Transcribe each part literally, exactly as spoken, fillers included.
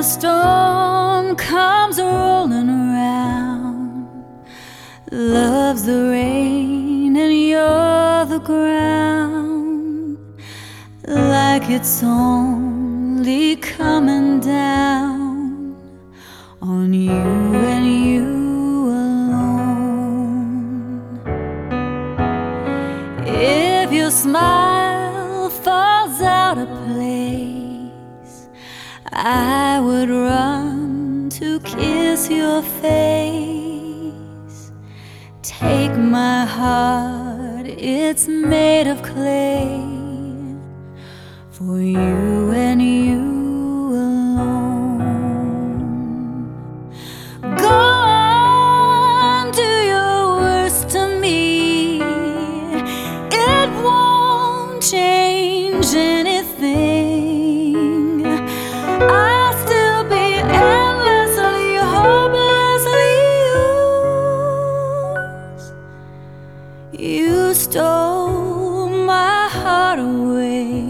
storm comes rolling around, love's the rain and you're the ground, like it's only coming down on you and you alone. If your smile falls out of place, I would run to kiss your face. Take my heart, it's made of clay, for you and you alone. Go on, do your worst to me, it won't change anything. I'll still be endlessly, hopelessly yours. You stole my heart away,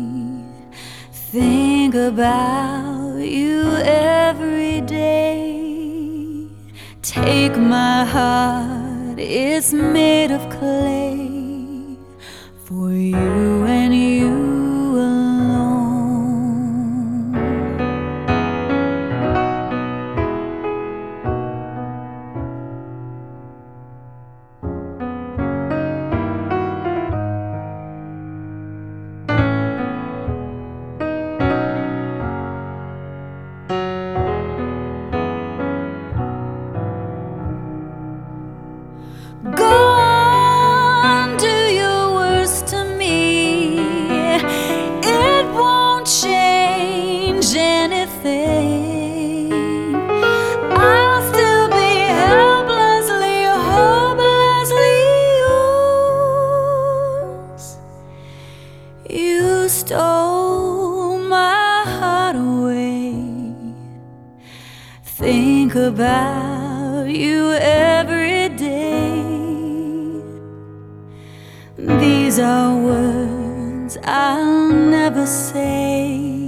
think about you every day. Take my heart, it's made of clay, for you and you alone. Go on, do your worst to me, it won't change anything. I'll still be helplessly, hopelessly yours. You stole my heart away, think about you every day. These are words I'll never say.